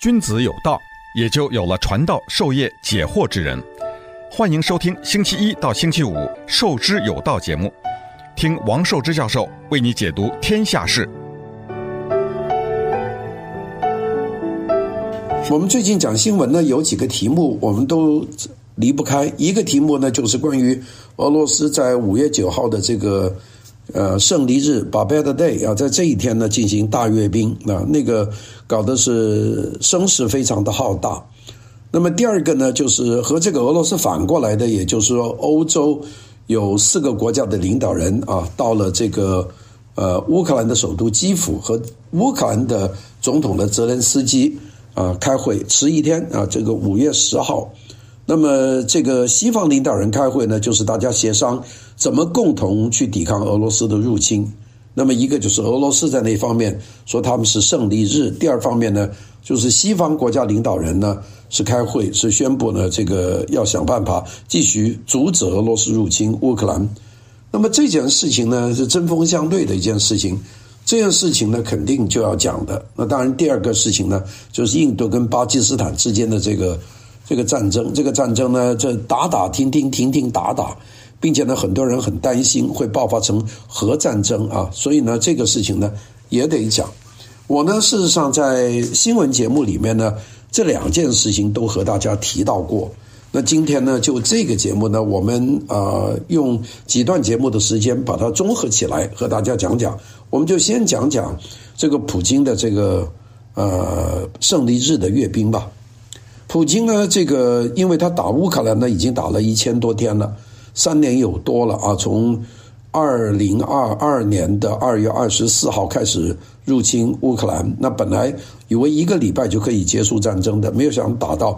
君子有道，也就有了传道授业解惑之人。欢迎收听星期一到星期五授之有道节目，听王寿之教授为你解读天下事。 我们最近讲新闻呢，有几个题目我们都离不开。一个题目呢，就是关于俄罗斯在5月9号的这个胜利日 Babada Day 啊，在这一天呢进行大阅兵啊，那个搞的是声势非常的浩大。那么第二个呢，就是和这个俄罗斯反过来的，也就是说欧洲有4个国家的领导人啊，到了这个乌克兰的首都基辅，和乌克兰的总统的泽连斯基开会，迟一天啊，这个5月10号。那么这个西方领导人开会呢，就是大家协商怎么共同去抵抗俄罗斯的入侵。那么一个就是俄罗斯在那方面说他们是胜利日，第二方面呢，就是西方国家领导人呢是开会，是宣布呢这个要想办法继续阻止俄罗斯入侵乌克兰。那么这件事情呢是针锋相对的一件事情，这件事情呢肯定就要讲的。那当然第二个事情呢，就是印度跟巴基斯坦之间的这个战争，这个战争呢，这打打停停，停停打打，并且呢，很多人很担心会爆发成核战争啊，所以呢，这个事情呢也得讲。我呢，事实上在新闻节目里面呢，这2件事情都和大家提到过。那今天呢，就这个节目呢，我们用几段节目的时间把它综合起来和大家讲讲。我们就先讲讲这个普京的这个胜利日的阅兵吧。普京呢，这个因为他打乌克兰呢，已经打了1000多天了，3年有多了啊。从2022年的2月24号开始入侵乌克兰，那本来以为1个礼拜就可以结束战争的，没有想打了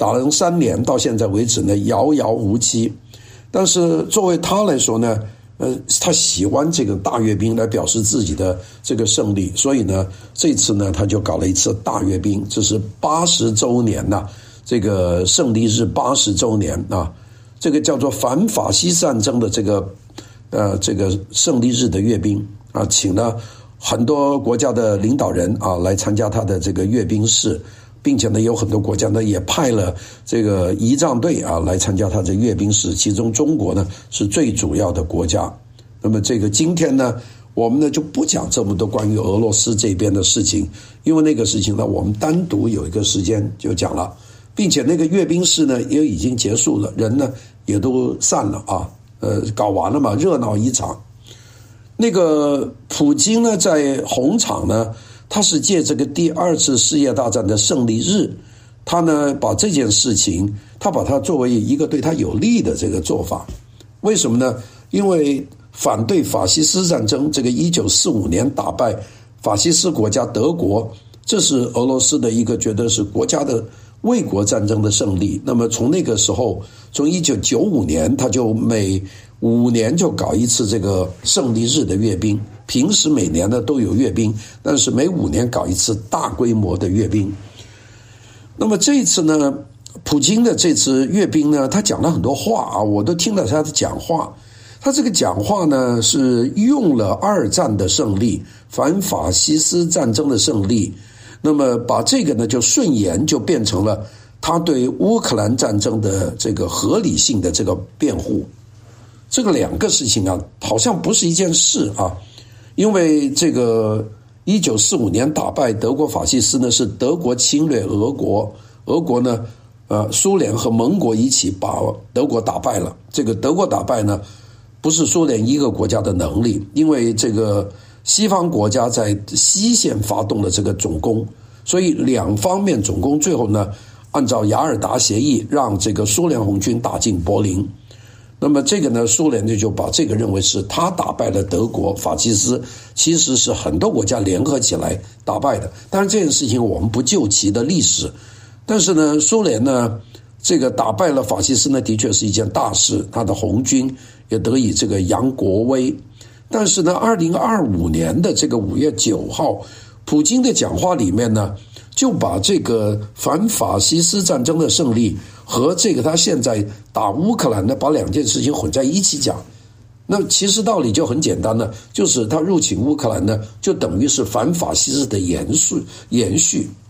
3年，到现在为止呢，遥遥无期。但是作为他来说呢，他喜欢这个大阅兵来表示自己的这个胜利，所以呢，这次呢，他就搞了一次大阅兵，这是80周年呐，这个胜利日80周年啊，这个叫做反法西斯战争的这个胜利日的阅兵啊，请了很多国家的领导人啊来参加他的这个阅兵式，并且呢，有很多国家呢也派了这个仪仗队啊来参加他的阅兵式，其中中国呢是最主要的国家。那么这个今天呢，我们呢就不讲这么多关于俄罗斯这边的事情，因为那个事情呢，我们单独有一个时间就讲了，并且那个阅兵式呢也已经结束了，人呢也都散了啊，搞完了嘛，热闹一场。那个普京呢，在红场呢，他是借这个第2次世界大战的胜利日，他呢把这件事情，他把它作为一个对他有利的这个做法。为什么呢？因为反对法西斯战争，这个1945年打败法西斯国家德国，这是俄罗斯的一个觉得是国家的卫国战争的胜利。那么从那个时候，从1995年，他就每5年就搞一次这个胜利日的阅兵，平时每年呢都有阅兵，但是每5年搞一次大规模的阅兵。那么这一次呢，普京的这次阅兵呢，他讲了很多话啊，我都听了他的讲话。他这个讲话呢，是用了2战的胜利，反法西斯战争的胜利，那么把这个呢就顺延，就变成了他对乌克兰战争的这个合理性的这个辩护。这个2个事情啊，好像不是一件事啊，因为这个1945年打败德国法西斯呢，是德国侵略俄国，俄国呢，苏联和盟国一起把德国打败了。这个德国打败呢，不是苏联一个国家的能力，因为这个西方国家在西线发动了这个总攻，所以2方面总攻，最后呢，按照雅尔达协议，让这个苏联红军打进柏林。那么这个呢，苏联就把这个认为是他打败了德国法西斯，其实是很多国家联合起来打败的。当然这件事情我们不究其的历史，但是呢，苏联呢这个打败了法西斯呢，的确是一件大事，他的红军也得以这个扬国威。但是呢，2025年的这个5月9号，普京的讲话里面呢，就把这个反法西斯战争的胜利和这个他现在打乌克兰的，把2件事情混在一起讲。那其实道理就很简单了，就是他入侵乌克兰呢，就等于是反法西斯的延续。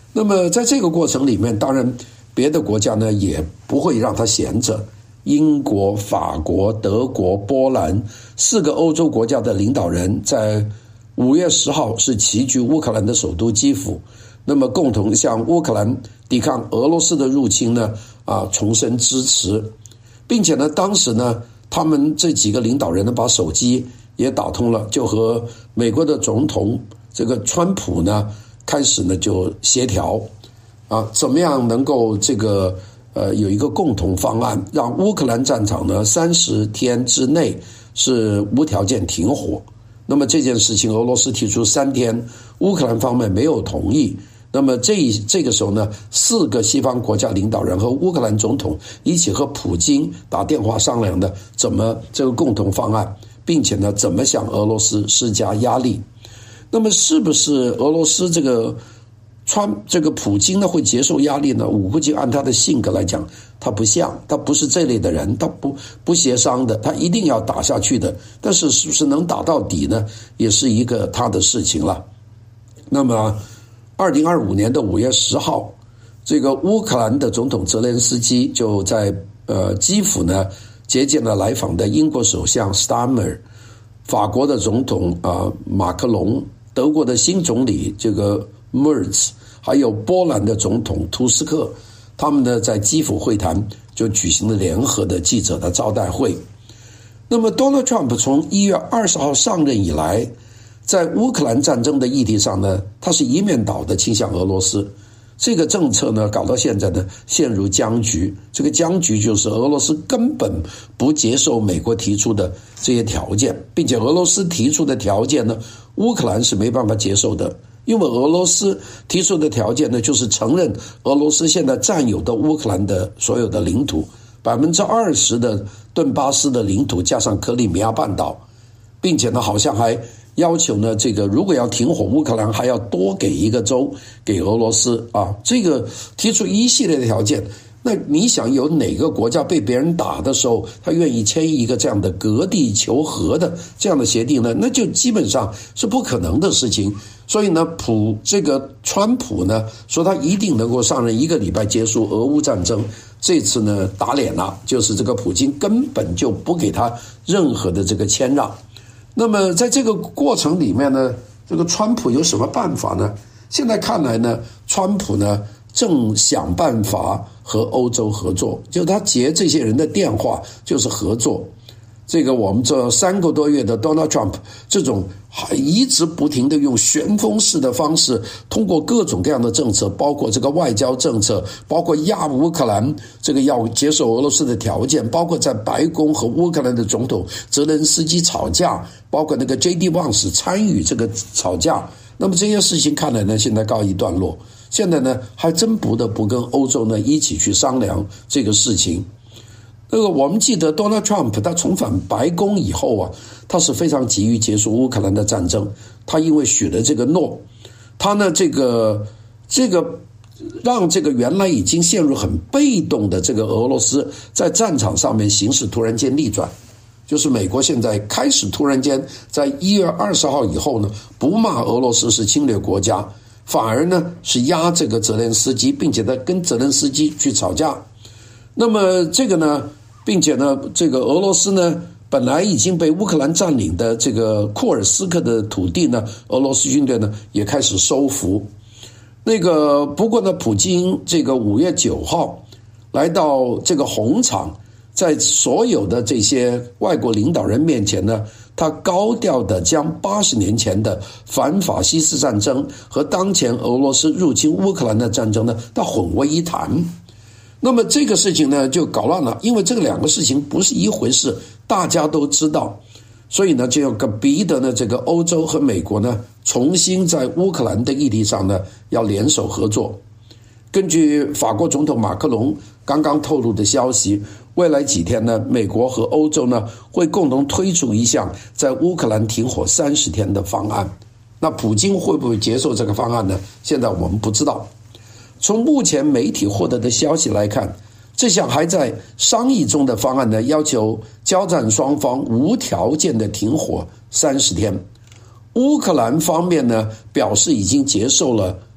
那么在这个过程里面，当然别的国家呢也不会让他闲着。英国、法国、德国、波兰4个欧洲国家的领导人在5月10号是齐聚乌克兰的首都基辅，那么共同向乌克兰抵抗俄罗斯的入侵呢重申支持，并且呢当时呢他们这几个领导人呢把手机也打通了，就和美国的总统这个川普呢开始呢就协调怎么样能够这个有一个共同方案，让乌克兰战场呢30天之内是无条件停火。那么这件事情俄罗斯提出3天，乌克兰方面没有同意。那么这个时候呢，4个西方国家领导人和乌克兰总统一起和普京打电话商量的怎么这个共同方案，并且呢怎么向俄罗斯施加压力。那么是不是俄罗斯这个普京呢会接受压力呢？我估计按他的性格来讲，他不像，他不是这类的人，他不协商的，他一定要打下去的。但是是不是能打到底呢，也是一个他的事情了。那么2025年5月10号，这个乌克兰的总统泽连斯基就在基辅呢接见了来访的英国首相 Starmer、 法国的总统马克龙、德国的新总理这个 Merz， 还有波兰的总统图斯克，他们呢在基辅会谈就举行了联合的记者的招待会。那么 Donald Trump 从1月20号上任以来，在乌克兰战争的议题上呢，他是一面倒的倾向俄罗斯。这个政策呢搞到现在呢陷入僵局，这个僵局就是俄罗斯根本不接受美国提出的这些条件，并且俄罗斯提出的条件呢乌克兰是没办法接受的。因为俄罗斯提出的条件呢就是承认俄罗斯现在占有的乌克兰的所有的领土，20%的顿巴斯的领土加上克里米亚半岛，并且呢好像还要求呢这个如果要停火，乌克兰还要多给一个州给俄罗斯这个提出一系列的条件。那你想有哪个国家被别人打的时候他愿意签一个这样的割地求和的这样的协定呢？那就基本上是不可能的事情。所以呢这个川普呢说他一定能够上任1个礼拜结束俄乌战争，这次呢打脸了，就是这个普京根本就不给他任何的这个谦让。那么在这个过程里面呢，这个川普有什么办法呢？现在看来呢，川普呢正想办法和欧洲合作，就他接这些人的电话就是合作。这个我们这3个多月的 Donald Trump 这种还一直不停的用旋风式的方式，通过各种各样的政策，包括这个外交政策，包括亚乌克兰这个要接受俄罗斯的条件，包括在白宫和乌克兰的总统泽连斯基吵架，包括那个 J.D. Vance 参与这个吵架。那么这些事情看来呢现在告一段落，现在呢还真不得不跟欧洲呢一起去商量这个事情。我们记得 Donald Trump 他重返白宫以后他是非常急于结束乌克兰的战争。他因为许了这个诺，他呢这个让这个原来已经陷入很被动的这个俄罗斯在战场上面形势突然间逆转，就是美国现在开始突然间在1月20号以后呢不骂俄罗斯是侵略国家，反而呢是压这个泽连斯基，并且呢跟泽连斯基去吵架。那么这个呢并且呢这个俄罗斯呢本来已经被乌克兰占领的这个库尔斯克的土地呢，俄罗斯军队呢也开始收复。不过呢普京这个5月9号来到这个红场，在所有的这些外国领导人面前呢，他高调的将80年前的反法西斯战争和当前俄罗斯入侵乌克兰的战争呢他混为一谈。那么这个事情呢就搞乱了，因为这个2个事情不是一回事，大家都知道。所以呢就要逼得呢这个欧洲和美国呢重新在乌克兰的议题上呢要联手合作。根据法国总统马克龙刚刚透露的消息，未来几天呢美国和欧洲呢会共同推出一项在乌克兰停火30天的方案。那普京会不会接受这个方案呢？现在我们不知道。从目前媒体获得的消息来看，这项还在商议中的方案呢，要求交战双方无条件的停火30天。乌克兰方面呢表示已经接受了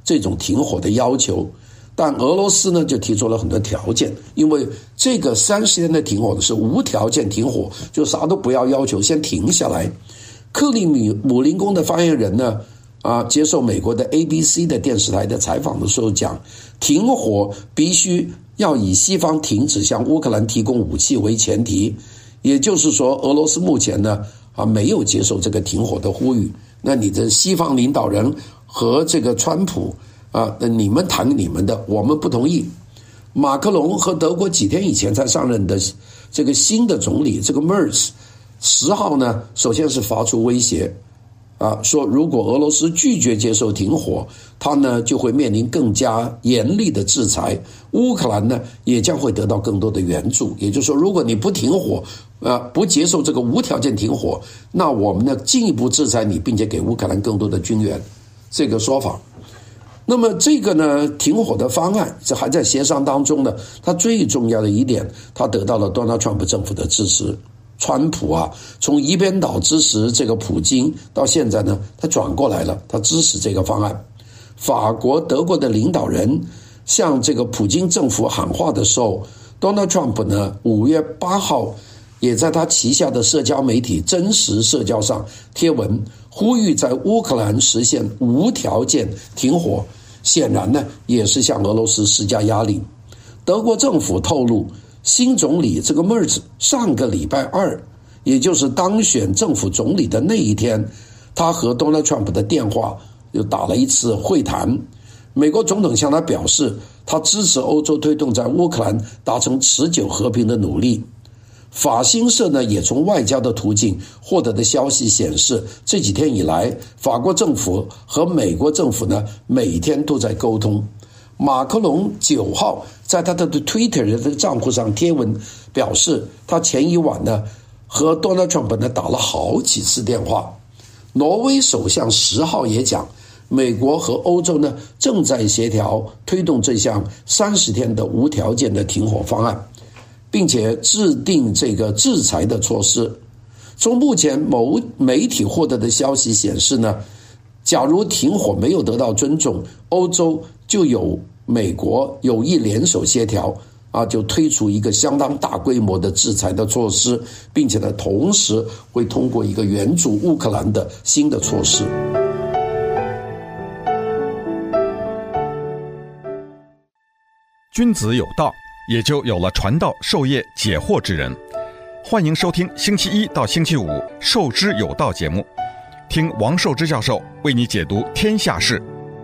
这种停火的要求，但俄罗斯呢就提出了很多条件，因为这个30天的停火是无条件停火，就啥都不要求，先停下来。克里姆林宫的发言人呢接受美国的 ABC 的电视台的采访的时候讲，停火必须要以西方停止向乌克兰提供武器为前提，也就是说俄罗斯目前呢没有接受这个停火的呼吁。那你的西方领导人和这个川普你们谈你们的，我们不同意。马克龙和德国几天以前才上任的这个新的总理这个 Merz 10号呢，首先是发出威胁说如果俄罗斯拒绝接受停火，他呢就会面临更加严厉的制裁，乌克兰呢也将会得到更多的援助。也就是说，如果你不停火不接受这个无条件停火，那我们呢进一步制裁你，并且给乌克兰更多的军援，这个说法。那么这个呢停火的方案这还在协商当中呢，它最重要的一点，它得到了 Donald Trump 政府的支持。川普从一边倒支持这个普京，到现在呢他转过来了，他支持这个方案。法国、德国的领导人向这个普京政府喊话的时候， Donald Trump 呢5月8号也在他旗下的社交媒体真实社交上贴文，呼吁在乌克兰实现无条件停火，显然呢也是向俄罗斯施加压力。德国政府透露，新总理这个 Merz 上个礼拜2，也就是当选政府总理的那一天，他和 Donald Trump 的电话又打了一次会谈。美国总统向他表示，他支持欧洲推动在乌克兰达成持久和平的努力。法新社呢也从外交的途径获得的消息显示，这几天以来，法国政府和美国政府呢每天都在沟通。马克龙9号在他的 Twitter 的账户上贴文表示，他前一晚呢和 Donald Trump 呢打了好几次电话。挪威首相10号也讲，美国和欧洲呢正在协调推动这项30天的无条件的停火方案，并且制定这个制裁的措施。从目前某媒体获得的消息显示呢，假如停火没有得到尊重，欧洲就有美国有意联手协调就推出一个相当大规模的制裁的措施，并且呢同时会通过一个援助乌克兰的新的措施。 君子有道，也就有了传道授业解惑之人。欢迎收听星期一到星期五授之有道节目，听王寿之教授为你解读天下事。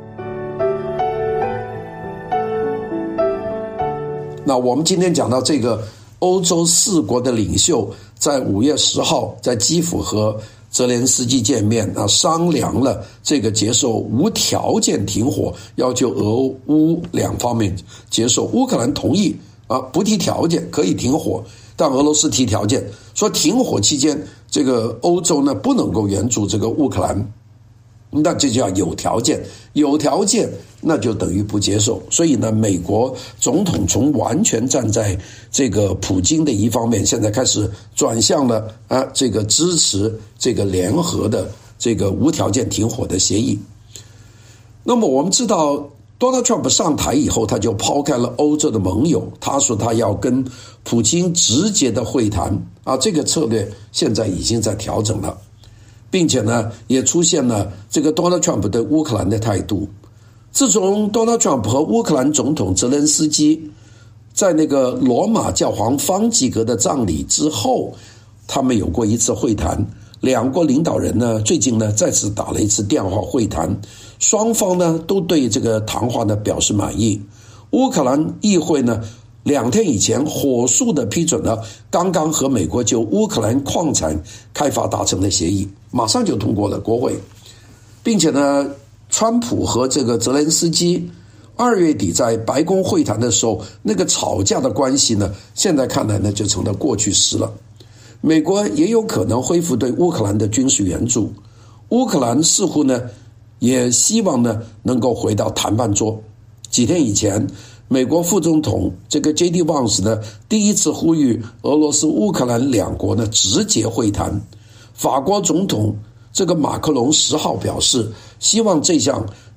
那我们今天讲到这个欧洲4国的领袖在5月10号在基辅和泽连斯基见面商量了这个接受无条件停火，要求俄乌两方面接受。乌克兰同意不提条件可以停火，但俄罗斯提条件，说停火期间这个欧洲呢不能够援助这个乌克兰。那这就叫有条件，有条件那就等于不接受。所以呢，美国总统从完全站在这个普京的一方面，现在开始转向了这个支持这个联合的这个无条件停火的协议。那么我们知道 Donald Trump 上台以后，他就抛开了欧洲的盟友，他说他要跟普京直接的会谈这个策略现在已经在调整了。并且呢，也出现了这个 Donald Trump 对乌克兰的态度。自从 Donald Trump 和乌克兰总统泽连斯基在那个罗马教皇方济各的葬礼之后，他们有过一次会谈。两国领导人呢，最近呢再次打了一次电话会谈，双方呢都对这个谈话呢表示满意。乌克兰议会呢2天以前火速的批准了刚刚和美国就乌克兰矿产开发达成的协议，马上就通过了国会。并且呢，川普和这个泽连斯基2月底在白宫会谈的时候，那个吵架的关系呢，现在看来呢就成了过去式了。美国也有可能恢复对乌克兰的军事援助，乌克兰似乎呢也希望呢能够回到谈判桌。几天以前，美国副总统这个 J.D. Vance 呢第一次呼吁俄罗斯乌克兰两国呢直接会谈。法国总统这个马克龙10号表示，希望这项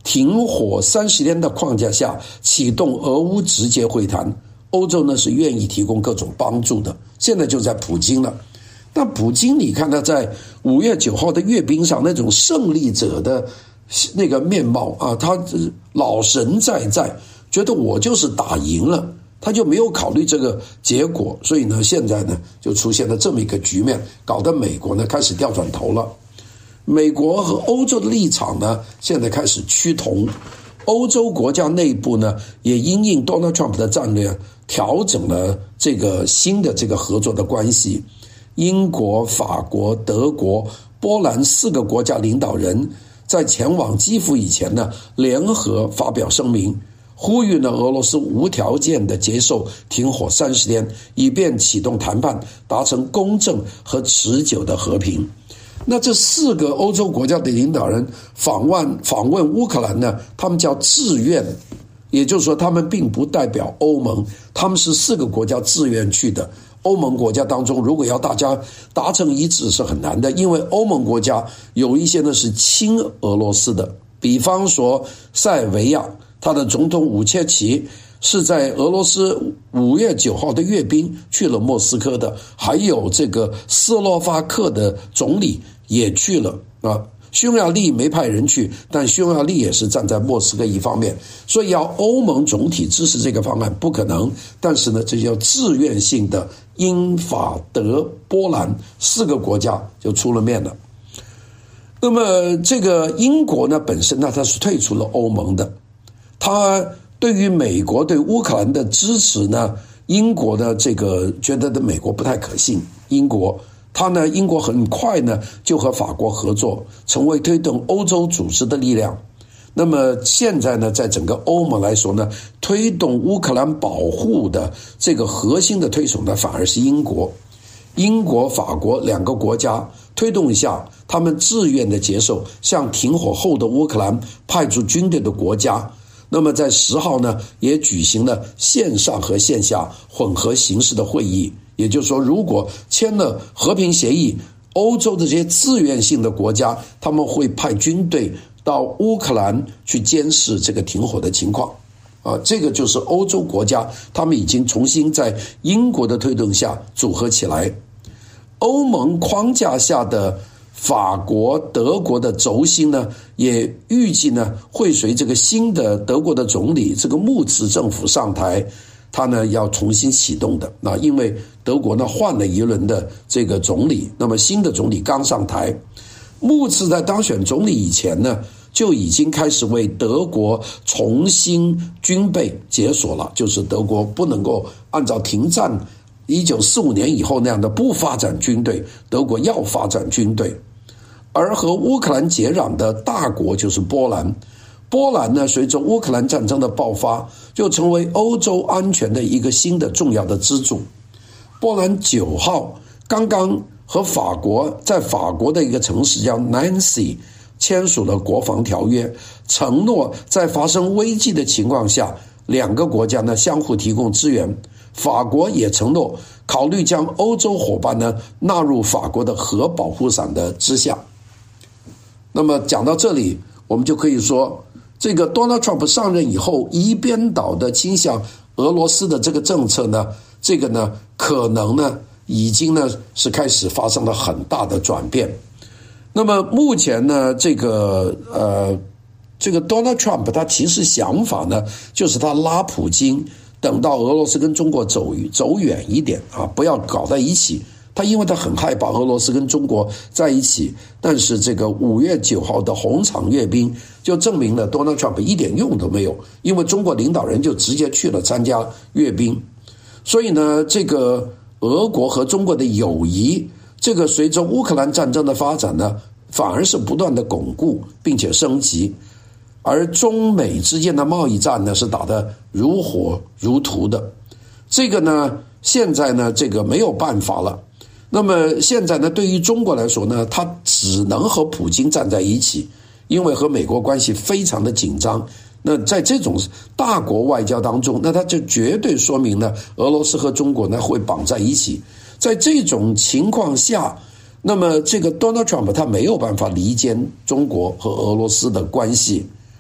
停火30天的框架下启动俄乌直接会谈，欧洲呢是愿意提供各种帮助的。现在就在普京了。那普京你看他在5月9号的阅兵上那种胜利者的那个面貌啊，他老神在在，觉得我就是打赢了，他就没有考虑这个结果。所以呢现在呢就出现了这么一个局面，搞得美国呢开始掉转头了。美国和欧洲的立场呢现在开始趋同，欧洲国家内部呢也因应 Donald Trump 的战略调整了这个新的这个合作的关系。英国、法国、德国、波兰4个国家领导人在前往基辅以前呢联合发表声明，呼吁呢俄罗斯无条件的接受停火30天，以便启动谈判，达成公正和持久的和平。那这4个欧洲国家的领导人访问乌克兰呢，他们叫自愿，也就是说他们并不代表欧盟，他们是4个国家自愿去的。欧盟国家当中，如果要大家达成一致是很难的，因为欧盟国家有一些呢是亲俄罗斯的，比方说塞尔维亚，他的总统武切奇是在俄罗斯5月9号的阅兵去了莫斯科的，还有这个斯洛伐克的总理也去了啊。匈牙利没派人去，但匈牙利也是站在莫斯科一方面，所以要欧盟总体支持这个方案不可能。但是呢，这叫自愿性的，英法德波兰4个国家就出了面了。那么这个英国呢，本身呢它是退出了欧盟的，它对于美国对乌克兰的支持呢，英国的这个觉得的美国不太可信，英国很快呢就和法国合作，成为推动欧洲组织的力量。那么现在呢，在整个欧盟来说呢，推动乌克兰保护的这个核心的推手呢，反而是英国。英国、法国2个国家推动一下，他们自愿的接受向停火后的乌克兰派出军队的国家。那么在10号呢，也举行了线上和线下混合形式的会议。也就是说，如果签了和平协议，欧洲的这些自愿性的国家，他们会派军队到乌克兰去监视这个停火的情况。这个就是欧洲国家，他们已经重新在英国的推动下组合起来。欧盟框架下的法国、德国的轴心呢，也预计呢会随这个新的德国的总理这个穆茨政府上台，他呢要重新启动的。那因为德国呢换了一轮的这个总理，那么新的总理刚上台，穆茨在当选总理以前呢，就已经开始为德国重新军备解锁了，就是德国不能够按照停战1945年以后那样的不发展军队，德国要发展军队。而和乌克兰接壤的大国就是波兰，波兰呢随着乌克兰战争的爆发，就成为欧洲安全的一个新的重要的支柱。波兰9号刚刚和法国在法国的一个城市叫 Nancy 签署了国防条约，承诺在发生危机的情况下，2个国家呢相互提供支援。法国也承诺考虑将欧洲伙伴呢纳入法国的核保护伞的之下。那么讲到这里，我们就可以说，这个 Donald Trump 上任以后一边倒的倾向俄罗斯的这个政策呢，这个呢可能呢已经呢是开始发生了很大的转变。那么目前呢，这个 Donald Trump 他其实想法呢，就是他拉普京等到俄罗斯跟中国走远一点啊，不要搞在一起。因为他很害怕俄罗斯跟中国在一起，但是这个5月9号的红场阅兵就证明了 Donald Trump 一点用都没有，因为中国领导人就直接去了参加阅兵。所以呢，这个俄国和中国的友谊，这个随着乌克兰战争的发展呢，反而是不断的巩固并且升级。而中美之间的贸易战呢，是打得如火如荼的。这个呢，现在呢，这个没有办法了。那么现在呢，对于中国来说呢，他只能和普京站在一起，因为和美国关系非常的紧张。那在这种大国外交当中，那他就绝对说明呢，俄罗斯和中国呢会绑在一起。在这种情况下，那么这个 Donald Trump 他没有办法离间中国和俄罗斯的关系。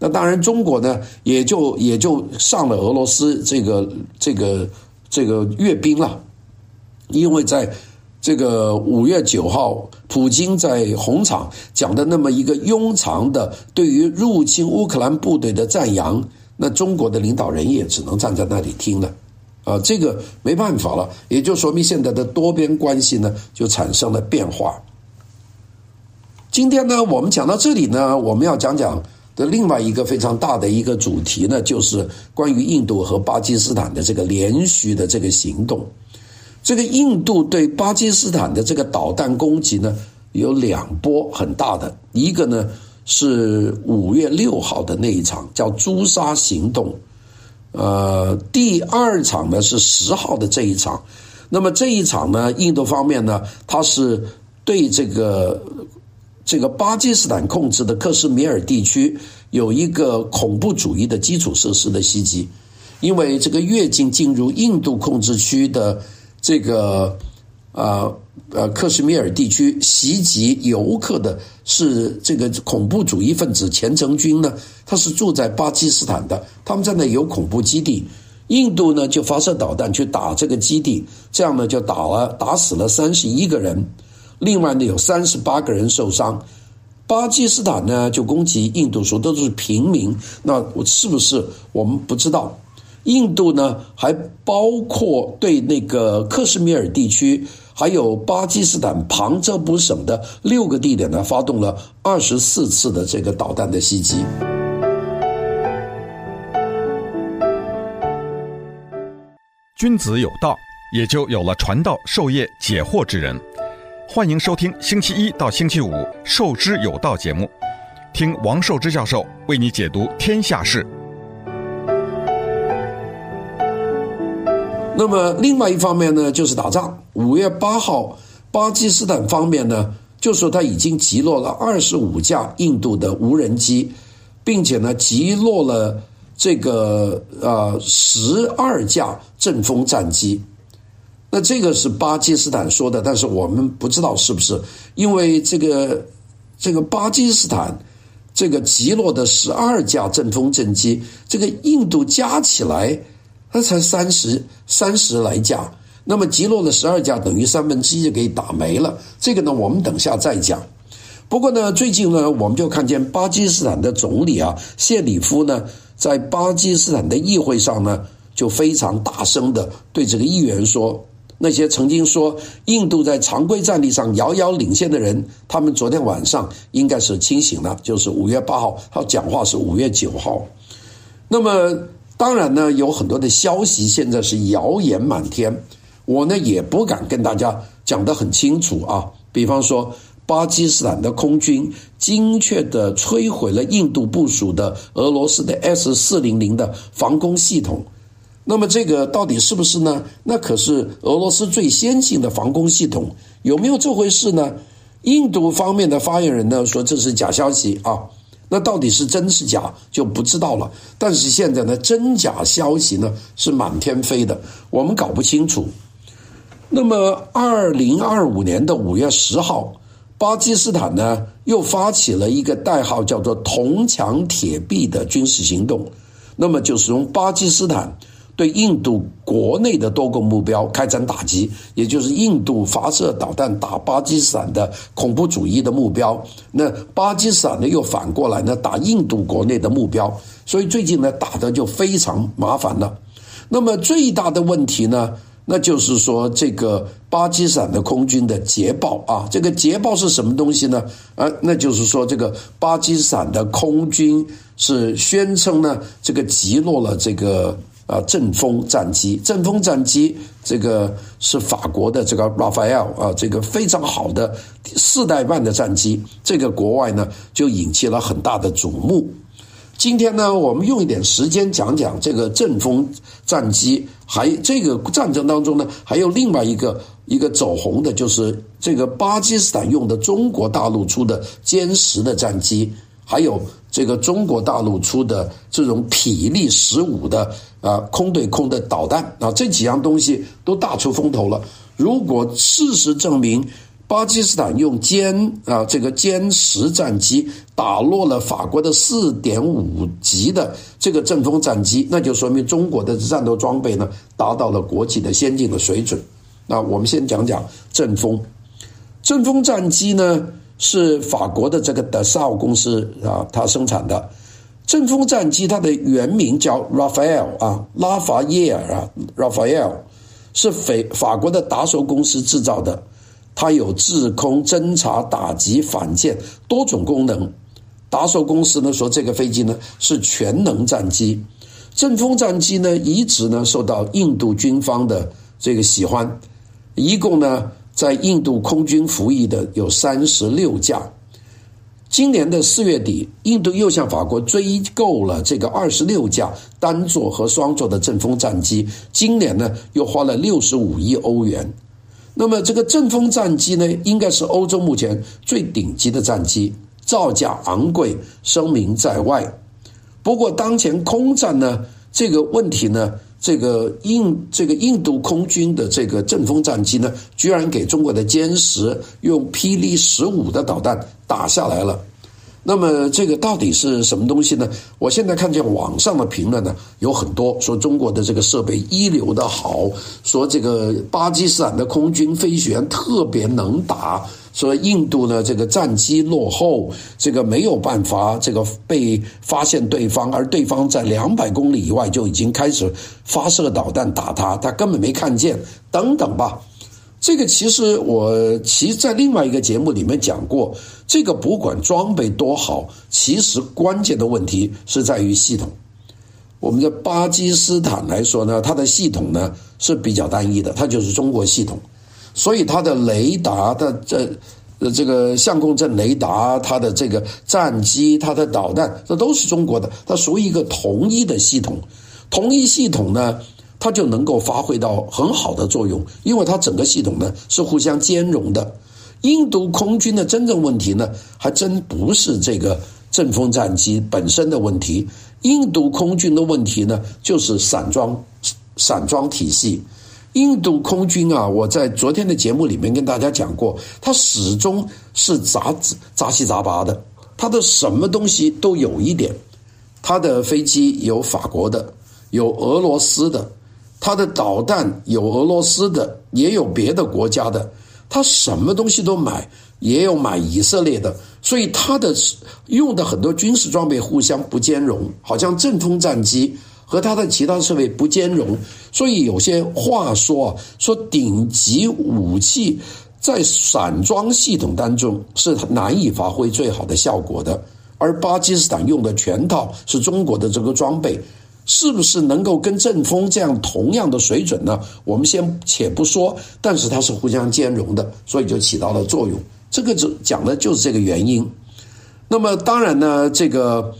那当然中国呢也就上了俄罗斯这个阅兵了，因为在这个5月9号，普京在红场讲的那么一个庸长的对于入侵乌克兰部队的赞扬，那中国的领导人也只能站在那里听了。这个没办法了，也就说明现在的多边关系呢就产生了变化。今天呢我们讲到这里呢，我们要讲讲的另外一个非常大的一个主题呢，就是关于印度和巴基斯坦的这个连续的这个行动。这个印度对巴基斯坦的这个导弹攻击呢有2波很大的，一个呢是5月6号的那一场叫朱砂行动，第2场呢是10号的这一场。那么这一场呢，印度方面呢，它是对这个巴基斯坦控制的克什米尔地区有一个恐怖主义的基础设施的袭击，因为这个越境进入印度控制区的这个克什米尔地区袭击游客的是这个恐怖主义分子虔诚军呢，他是住在巴基斯坦的，他们在那有恐怖基地，印度呢就发射导弹去打这个基地，这样呢就打死了31个人，另外呢有38个人受伤。巴基斯坦呢就攻击印度说都是平民，那是不是我们不知道。印度呢还包括对那个克什米尔地区还有巴基斯坦旁遮普省的6个地点呢发动了24次的这个导弹的袭击。 君子有道，也就有了传道授业解惑之人。欢迎收听星期一到星期五授之有道节目，听王寿之教授为你解读天下事。 那么另外一方面呢就是打仗。5月8号巴基斯坦方面呢就说他已经击落了25架印度的无人机，并且呢击落了这个12架阵风战机。那这个是巴基斯坦说的，但是我们不知道是不是，因为这个巴基斯坦这个击落的12架阵风战机，这个印度加起来它才30来架，那么击落了12架，等于1/3就给打没了。这个呢我们等下再讲。不过呢最近呢我们就看见巴基斯坦的总理谢里夫呢在巴基斯坦的议会上呢就非常大声的对这个议员说，那些曾经说印度在常规战力上遥遥领先的人，他们昨天晚上应该是清醒了，就是5月8号，他讲话是5月9号。那么当然呢有很多的消息现在是谣言满天，我呢也不敢跟大家讲得很清楚比方说巴基斯坦的空军精确地摧毁了印度部署的俄罗斯的 S-400 的防空系统，那么这个到底是不是呢？那可是俄罗斯最先进的防空系统，有没有这回事呢？印度方面的发言人呢说这是假消息那到底是真是假就不知道了。但是现在呢真假消息呢是满天飞的，我们搞不清楚。那么2025年的5月10号，巴基斯坦呢又发起了一个代号叫做铜墙铁壁的军事行动，那么就是从巴基斯坦对印度国内的多个目标开展打击，也就是印度发射导弹打巴基斯坦的恐怖主义的目标，那巴基斯坦呢又反过来呢打印度国内的目标，所以最近呢打的就非常麻烦了。那么最大的问题呢，那就是说这个巴基斯坦的空军的捷报这个捷报是什么东西呢？那就是说这个巴基斯坦的空军是宣称呢这个击落了这个阵风战机，阵风战机这个是法国的这个 Rafale 这个非常好的4代半的战机，这个国外呢就引起了很大的瞩目。今天呢我们用一点时间讲讲这个阵风战机，还这个战争当中呢还有另外一个走红的，就是这个巴基斯坦用的中国大陆出的歼10的战机，还有这个中国大陆出的这种霹雳15的空对空的导弹这几样东西都大出风头了。如果事实证明巴基斯坦用这个歼10战机打落了法国的4.5级的这个阵风战机，那就说明中国的战斗装备呢达到了国际的先进的水准。那我们先讲讲阵风。阵风战机呢是法国的这个德绍公司它生产的。阵风战机它的原名叫 Rafale 拉法耶尔Rafale 是法国的达索公司制造的。它有制空、侦察、打击、反舰多种功能。达索公司呢说这个飞机呢是全能战机。阵风战机呢一直呢受到印度军方的这个喜欢，一共呢在印度空军服役的有36架。今年的4月底，印度又向法国追购了这个26架单座和双座的阵风战机，今年呢又花了65亿欧元。那么这个阵风战机呢，应该是欧洲目前最顶级的战机，造价昂贵，声名在外。不过当前空战呢这个问题呢，这个印度空军的这个阵风战机呢，居然给中国的歼10用霹雳15的导弹打下来了。那么这个到底是什么东西呢？我现在看见网上的评论呢，有很多说中国的这个设备一流的好，说这个巴基斯坦的空军飞行员特别能打，说印度呢这个战机落后，这个没有办法这个被发现对方，而对方在200公里以外就已经开始发射导弹打他根本没看见等等吧。这个其实在另外一个节目里面讲过，这个不管装备多好，其实关键的问题是在于系统。我们的巴基斯坦来说呢，它的系统呢是比较单一的，它就是中国系统，所以它的雷达的这个相控阵雷达，它的这个战机，它的导弹，这都是中国的，它属于一个统一的系统。统一系统呢，它就能够发挥到很好的作用，因为它整个系统呢是互相兼容的。印度空军的真正问题呢，还真不是这个阵风战机本身的问题，印度空军的问题呢就是散装体系。印度空军我在昨天的节目里面跟大家讲过，它始终是杂七杂八的，它的什么东西都有一点。它的飞机有法国的，有俄罗斯的，它的导弹有俄罗斯的，也有别的国家的，它什么东西都买，也有买以色列的，所以它的用的很多军事装备互相不兼容，好像阵风战机和它的其他设备不兼容，所以有些话说顶级武器在散装系统当中是难以发挥最好的效果的，而巴基斯坦用的全套是中国的这个装备，是不是能够跟阵风这样同样的水准呢？我们先且不说，但是它是互相兼容的，所以就起到了作用。这个讲的就是这个原因。那么当然呢，这个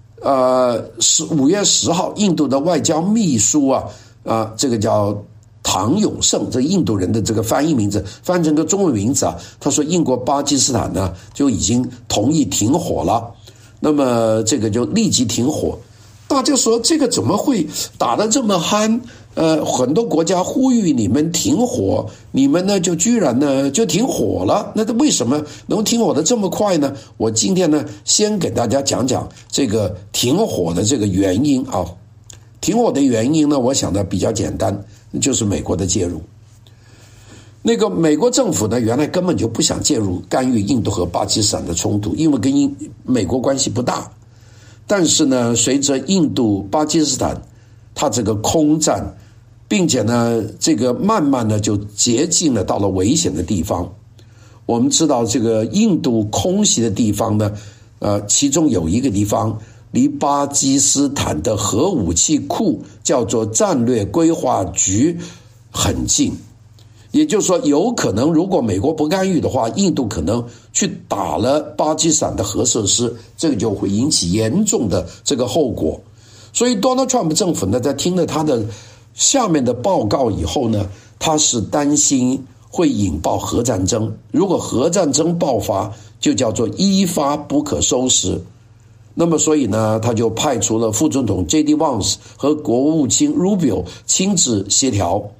5月10号，印度的外交秘书这个叫唐永胜，这印度人的这个翻译名字，翻成个中文名字他说英国巴基斯坦呢就已经同意停火了，那么这个就立即停火。大家说这个怎么会打得这么憨？很多国家呼吁你们停火，你们呢就居然呢就停火了，那为什么能停火的这么快呢？我今天呢先给大家讲讲这个停火的这个原因停火的原因呢，我想的比较简单，就是美国的介入。那个美国政府呢，原来根本就不想介入干预印度和巴基斯坦的冲突，因为跟美国关系不大。但是呢，随着印度、巴基斯坦它这个空战，并且呢，这个慢慢的就接近了到了危险的地方。我们知道这个印度空袭的地方呢，其中有一个地方离巴基斯坦的核武器库叫做战略规划局很近。也就是说，有可能如果美国不干预的话，印度可能去打了巴基斯坦的核设施，这个就会引起严重的这个后果。所以 Donald Trump 政府呢，在听了他的下面的报告以后呢，他是担心会引爆核战争。如果核战争爆发，就叫做一发不可收拾。那么所以呢，他就派出了副总统 J.D. Vance 和国务卿 Rubio 亲自协调。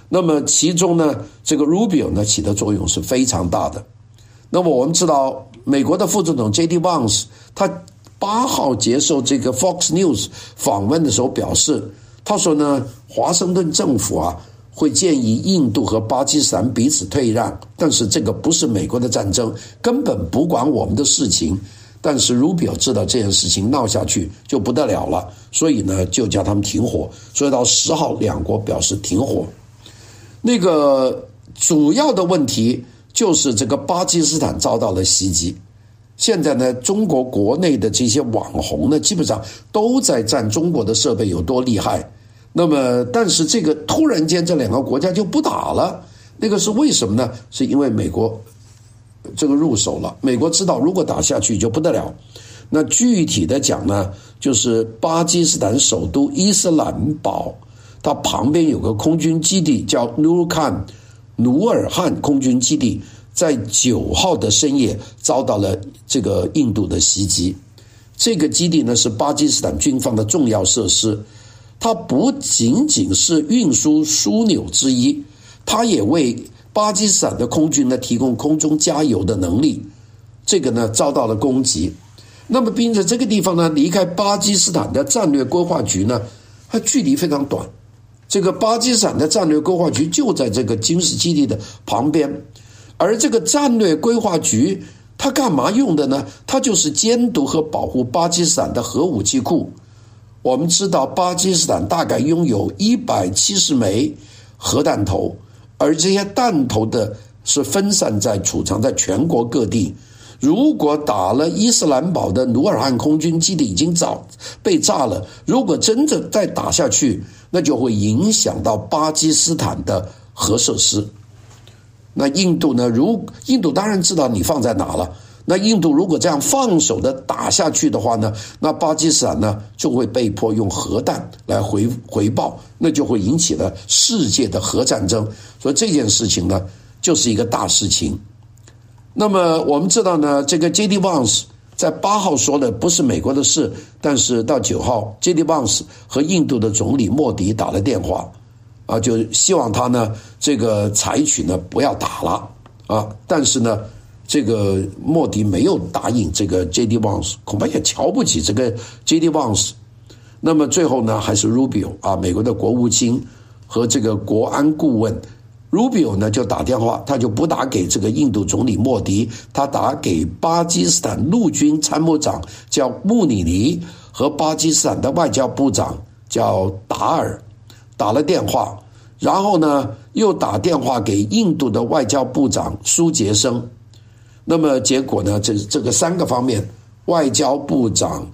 那么其中呢，这个 Rubio 呢起的作用是非常大的。那么我们知道，美国的副总统 J.D. Vance 他8号接受这个 Fox News 访问的时候表示，他说呢，华盛顿政府会建议印度和巴基斯坦彼此退让，但是这个不是美国的战争，根本不管我们的事情。但是 Rubio 知道这件事情闹下去就不得了了，所以呢就叫他们停火。所以到10号两国表示停火。那个主要的问题就是这个巴基斯坦遭到了袭击。现在呢，中国国内的这些网红呢，基本上都在赞中国的设备有多厉害。那么，但是这个突然间这两个国家就不打了，那个是为什么呢？是因为美国这个入手了。美国知道如果打下去就不得了。那具体的讲呢，就是巴基斯坦首都伊斯兰堡，它旁边有个空军基地叫努尔汗空军基地，在9号的深夜遭到了这个印度的袭击。这个基地呢是巴基斯坦军方的重要设施，它不仅仅是运输枢纽之一，它也为巴基斯坦的空军呢提供空中加油的能力。这个呢遭到了攻击。那么并且这个地方呢，离开巴基斯坦的战略规划局呢，它距离非常短。这个巴基斯坦的战略规划局就在这个军事基地的旁边，而这个战略规划局它干嘛用的呢？它就是监督和保护巴基斯坦的核武器库。我们知道巴基斯坦大概拥有170枚核弹头，而这些弹头的是分散在储藏在全国各地。如果打了伊斯兰堡的努尔汗空军基地已经被炸了，如果真的再打下去，那就会影响到巴基斯坦的核设施。那印度呢？印度当然知道你放在哪了。那印度如果这样放手的打下去的话呢，那巴基斯坦呢就会被迫用核弹来回报，那就会引起了世界的核战争。所以这件事情呢，就是一个大事情。那么我们知道呢，这个 J.D. Vance 在8号说的不是美国的事，但是到9号 J.D. Vance 和印度的总理莫迪打了电话就希望他呢这个采取呢不要打了但是呢这个莫迪没有答应这个 J.D. Vance， 恐怕也瞧不起这个 J.D. Vance。那么最后呢还是 Rubio 美国的国务卿和这个国安顾问Rubio 呢就打电话，他就不打给这个印度总理莫迪，他打给巴基斯坦陆军参谋长叫穆里尼和巴基斯坦的外交部长叫达尔打了电话，然后呢又打电话给印度的外交部长苏杰生。那么结果呢，这个3个方面，外交部长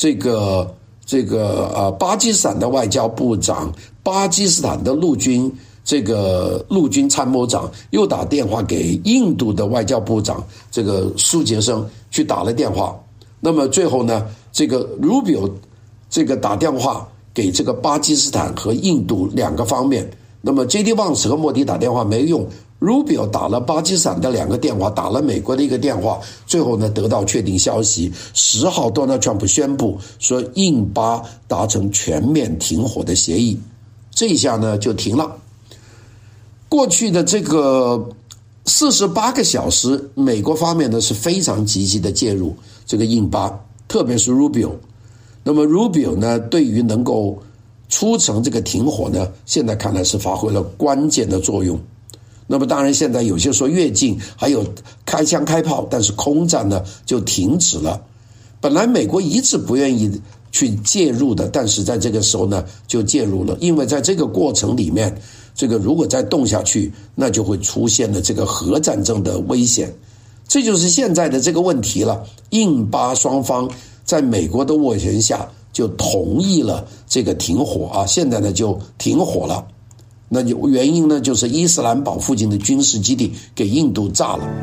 巴基斯坦的外交部长，巴基斯坦的陆军参谋长又打电话给印度的外交部长这个苏杰生去打了电话。那么最后呢，这个 Rubio 这个打电话给这个巴基斯坦和印度2个方面。那么 J.D. Vance 和莫迪打电话没用， Rubio 打了巴基斯坦的2个电话，打了美国的1个电话，最后呢得到确定消息。10号 Donald Trump 宣布说印巴达成全面停火的协议，这一下呢就停了。过去的这个48个小时，美国方面呢是非常积极的介入这个印巴，特别是 Rubio。 那么 Rubio 呢对于能够促成这个停火呢，现在看来是发挥了关键的作用。那么当然现在有些说越境还有开枪开炮，但是空战呢就停止了。本来美国一直不愿意去介入的，但是在这个时候呢就介入了，因为在这个过程里面，这个如果再动下去，那就会出现了这个核战争的危险。这就是现在的这个问题了。印巴双方在美国的斡旋下就同意了这个停火现在呢就停火了。那原因呢就是伊斯兰堡附近的军事基地给印度炸了。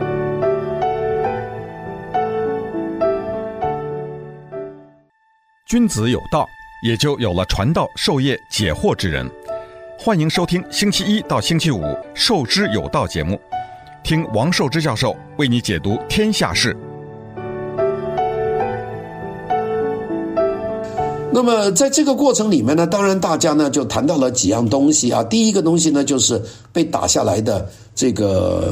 君子有道，也就有了传道授业解惑之人。欢迎收听星期一到星期五授之有道节目，听王寿之教授为你解读天下事。 那那么在这个过程里面呢，当然大家呢就谈到了几样东西啊。第一个东西呢，就是被打下来的这个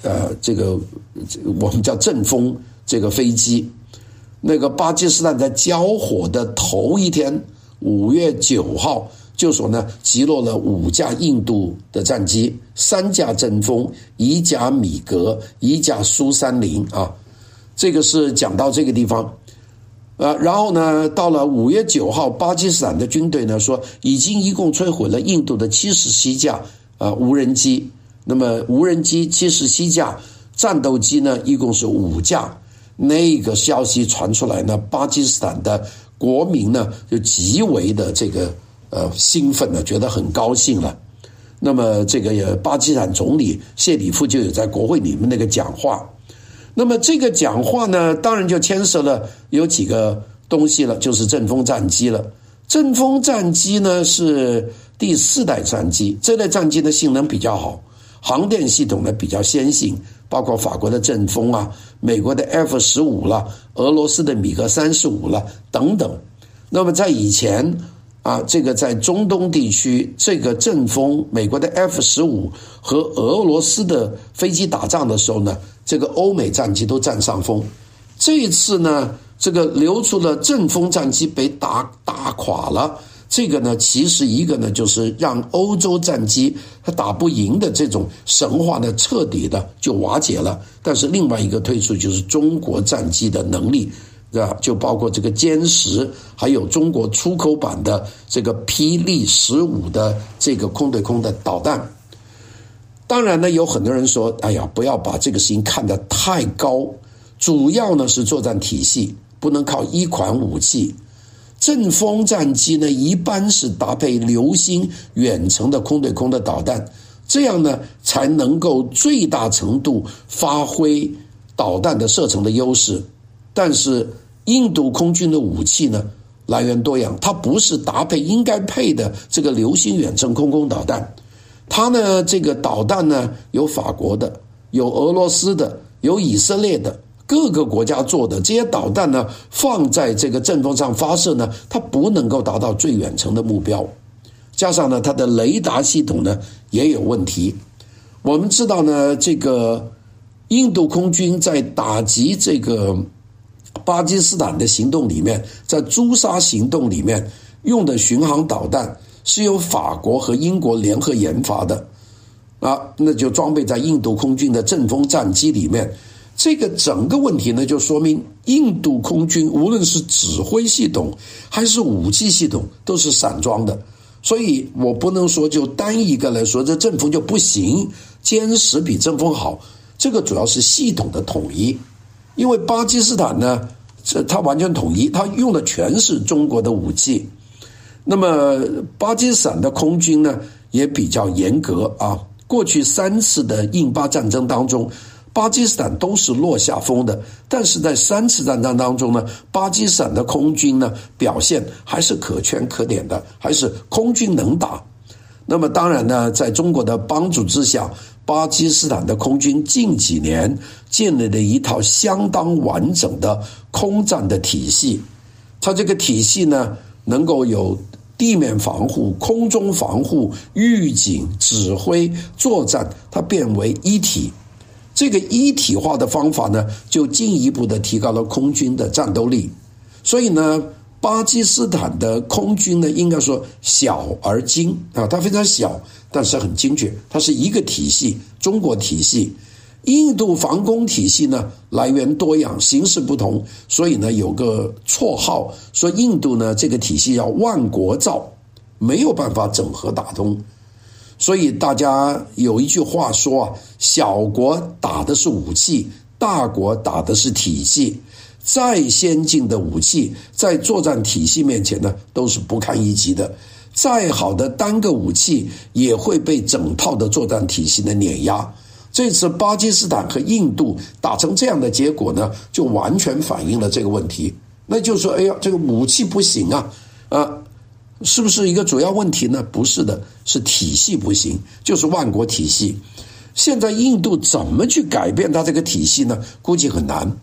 我们叫阵风这个飞机。那个巴基斯坦在交火的头一天5月9号就说呢，击落了5架印度的战机，3架阵风，1架米格，1架苏30啊。这个是讲到这个地方。然后呢，到了5月9号，巴基斯坦的军队呢说，已经一共摧毁了印度的77架无人机。那么无人机77架，战斗机呢一共是5架。那个消息传出来呢，巴基斯坦的国民呢就极为的这个兴奋了，觉得很高兴了。那么这个巴基斯坦总理谢里夫就有在国会里面那个讲话。那么这个讲话呢，当然就牵涉了有几个东西了，就是阵风战机了。阵风战机呢是第4代战机，这类战机的性能比较好，航电系统呢比较先进，包括法国的阵风啊，美国的 F-15 啦，俄罗斯的米格35啦等等。那么在以前这个在中东地区，这个阵风，美国的 F-15 和俄罗斯的飞机打仗的时候呢，这个欧美战机都占上风。这一次呢，这个流出了阵风战机被打垮了。这个呢，其实一个呢，就是让欧洲战机它打不赢的这种神话呢，彻底的就瓦解了。但是另外一个推出就是中国战机的能力，就包括这个歼10，还有中国出口版的这个霹雳15的这个空对空的导弹。当然呢，有很多人说，哎呀，不要把这个事情看得太高，主要呢是作战体系，不能靠一款武器。阵风战机呢，一般是搭配流星远程的空对空的导弹，这样呢才能够最大程度发挥导弹的射程的优势。但是印度空军的武器呢来源多样，它不是搭配应该配的这个流星远程空空导弹。它呢这个导弹呢有法国的，有俄罗斯的，有以色列的，各个国家做的。这些导弹呢放在这个阵风上发射呢，它不能够达到最远程的目标。加上呢它的雷达系统呢也有问题。我们知道呢，这个印度空军在打击这个巴基斯坦的行动里面，在朱砂行动里面用的巡航导弹是由法国和英国联合研发的那就装备在印度空军的阵风战机里面。这个整个问题呢，就说明印度空军无论是指挥系统还是武器系统都是散装的。所以我不能说就单一个来说这阵风就不行，歼10比阵风好，这个主要是系统的统一。因为巴基斯坦呢，它完全统一，它用的全是中国的武器。那么巴基斯坦的空军呢也比较严格过去3次的印巴战争当中，巴基斯坦都是落下风的，但是在3次战争当中呢，巴基斯坦的空军呢表现还是可圈可点的，还是空军能打。那么当然呢，在中国的帮助之下，巴基斯坦的空军近几年建立了一套相当完整的空战的体系。它这个体系呢，能够有地面防护、空中防护、预警、指挥、作战，它变为一体。这个一体化的方法呢，就进一步的提高了空军的战斗力。所以呢，巴基斯坦的空军呢，应该说小而精它非常小，但是很精确，它是一个体系，中国体系。印度防空体系呢来源多样，形式不同，所以呢有个绰号说印度呢这个体系叫万国造，没有办法整合打通。所以大家有一句话说小国打的是武器，大国打的是体系。再先进的武器在作战体系面前呢都是不堪一击的，再好的单个武器也会被整套的作战体系的碾压。这次巴基斯坦和印度打成这样的结果呢，就完全反映了这个问题。那就是说，哎呀，这个武器不行是不是一个主要问题呢？不是的，是体系不行，就是万国体系。现在印度怎么去改变它这个体系呢？估计很难，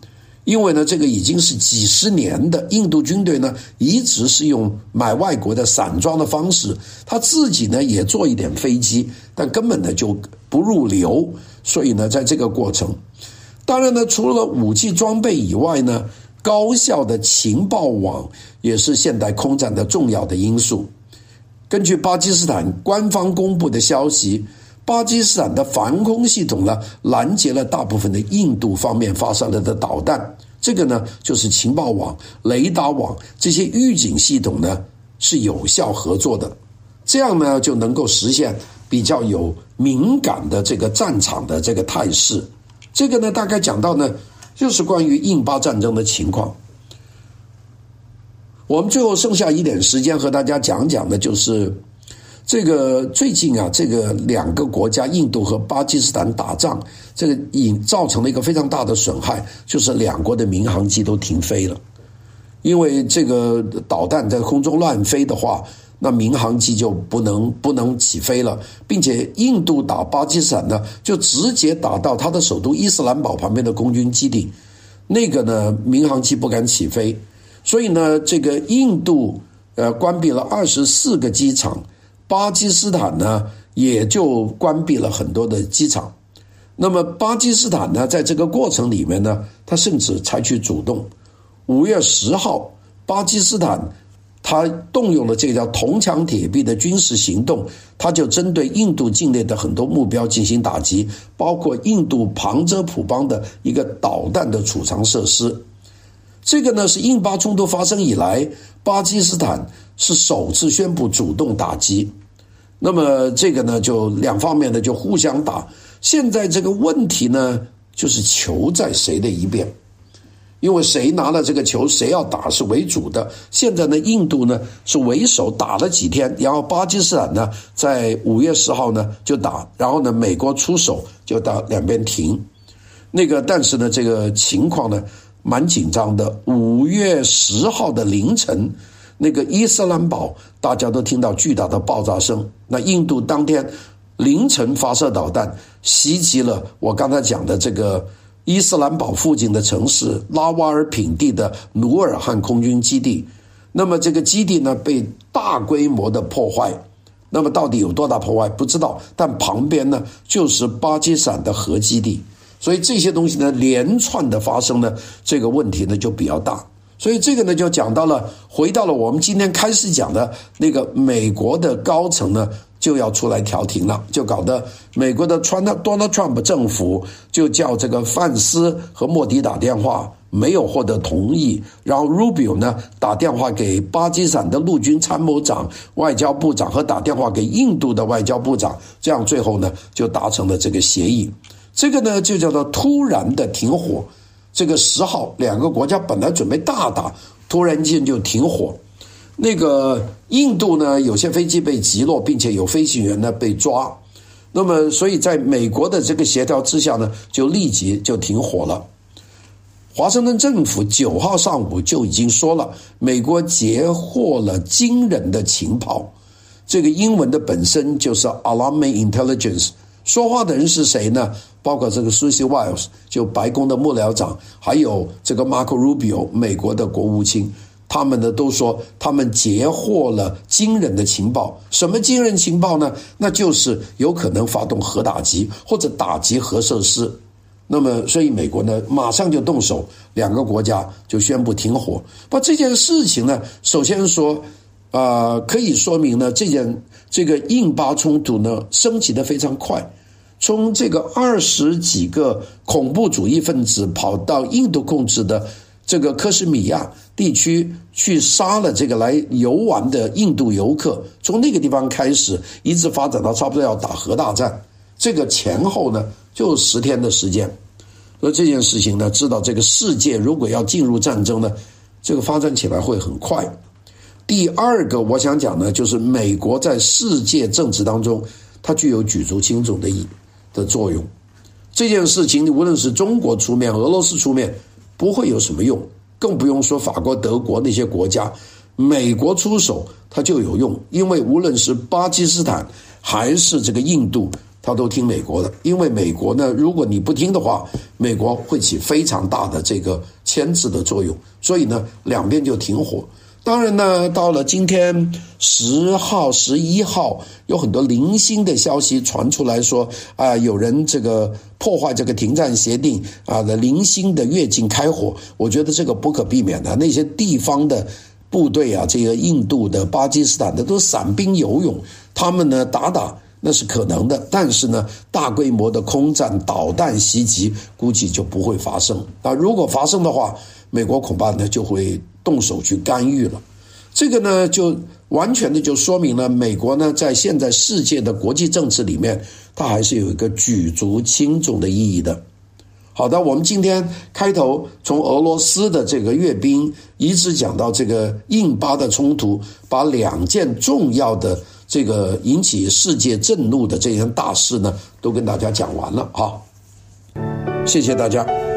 因为呢，这个已经是几十年的印度军队呢，一直是用买外国的散装的方式，他自己呢也做一点飞机，但根本呢就不入流。所以呢，在这个过程，当然呢，除了武器装备以外呢，高效的情报网也是现代空战的重要的因素。根据巴基斯坦官方公布的消息，巴基斯坦的防空系统呢，拦截了大部分的印度方面发射了的导弹。这个呢，就是情报网、雷达网这些预警系统呢是有效合作的，这样呢就能够实现比较有敏感的这个战场的这个态势。这个呢，大概讲到呢，就是关于印巴战争的情况。我们最后剩下一点时间和大家讲讲的就是这个最近啊，这个两个国家印度和巴基斯坦打仗，这个造成了一个非常大的损害，就是两国的民航机都停飞了。因为这个导弹在空中乱飞的话，那民航机就不能起飞了，并且印度打巴基斯坦呢，就直接打到他的首都伊斯兰堡旁边的空军基地，那个呢民航机不敢起飞。所以呢，这个印度关闭了24个机场，巴基斯坦呢也就关闭了很多的机场。那么巴基斯坦呢，在这个过程里面呢，他甚至采取主动。5月10号，巴基斯坦他动用了这个叫铜墙铁壁的军事行动，他就针对印度境内的很多目标进行打击，包括印度旁遮普邦的一个导弹的储藏设施。这个呢是印巴冲突发生以来，巴基斯坦是首次宣布主动打击。那么这个呢就两方面呢就互相打。现在这个问题呢就是球在谁的一边，因为谁拿了这个球谁要打是为主的。现在呢印度呢是为首打了几天，然后巴基斯坦呢在5月10号呢就打，然后呢美国出手就到两边停。但是呢这个情况呢蛮紧张的。5月10号的凌晨，那个伊斯兰堡大家都听到巨大的爆炸声。那印度当天凌晨发射导弹袭击了我刚才讲的这个伊斯兰堡附近的城市拉瓦尔品地的努尔汗空军基地。那么这个基地呢被大规模的破坏，那么到底有多大破坏不知道，但旁边呢就是巴基斯坦的核基地。所以这些东西呢连串的发生呢，这个问题呢就比较大。所以这个呢就讲到了，回到了我们今天开始讲的那个美国的高层呢就要出来调停了，就搞得美国的Donald Trump 政府就叫这个范斯和莫迪打电话，没有获得同意，然后 Rubio 呢打电话给巴基斯坦的陆军参谋长、外交部长和打电话给印度的外交部长，这样最后呢就达成了这个协议。这个呢就叫做突然的停火。这个10号两个国家本来准备大打，突然间就停火。印度呢有些飞机被击落，并且有飞行员呢被抓。那么所以在美国的这个协调之下呢，就立即就停火了。华盛顿政府9号上午就已经说了，美国截获了惊人的情报。这个英文的本身就是 alarming intelligence。说话的人是谁呢？包括这个 Susie Wiles 就白宫的幕僚长，还有这个 Marco Rubio 美国的国务卿，他们呢都说他们截获了惊人的情报。什么惊人情报呢？那就是有可能发动核打击或者打击核设施。那么所以美国呢马上就动手，两个国家就宣布停火。这件事情呢，首先说可以说明呢这个印巴冲突呢升级得非常快。从这个20几个恐怖主义分子跑到印度控制的这个克什米亚地区去杀了这个来游玩的印度游客，从那个地方开始一直发展到差不多要打核大战，这个前后呢就10天的时间。所以这件事情呢，知道这个世界如果要进入战争呢，这个发展起来会很快。第二个我想讲呢，就是美国在世界政治当中它具有举足轻重的作用。这件事情无论是中国出面俄罗斯出面不会有什么用，更不用说法国德国那些国家，美国出手它就有用。因为无论是巴基斯坦还是这个印度， 他都听美国的，因为美国呢，如果你不听的话，美国会起非常大的这个牵制的作用，所以呢，两边就停火。当然呢，到了今天10号、11号，有很多零星的消息传出来说，有人这个破坏这个停战协定的零星的越境开火，我觉得这个不可避免的。那些地方的部队这个印度的、巴基斯坦的都散兵游勇，他们呢打那是可能的，但是呢，大规模的空战、导弹袭击估计就不会发生。如果发生的话，美国恐怕呢就会动手去干预了。这个呢就完全的就说明了美国呢在现在世界的国际政治里面，它还是有一个举足轻重的意义的。好的，我们今天开头从俄罗斯的这个阅兵一直讲到这个印巴的冲突，把2件重要的这个引起世界震怒的这件大事呢都跟大家讲完了。好，谢谢大家。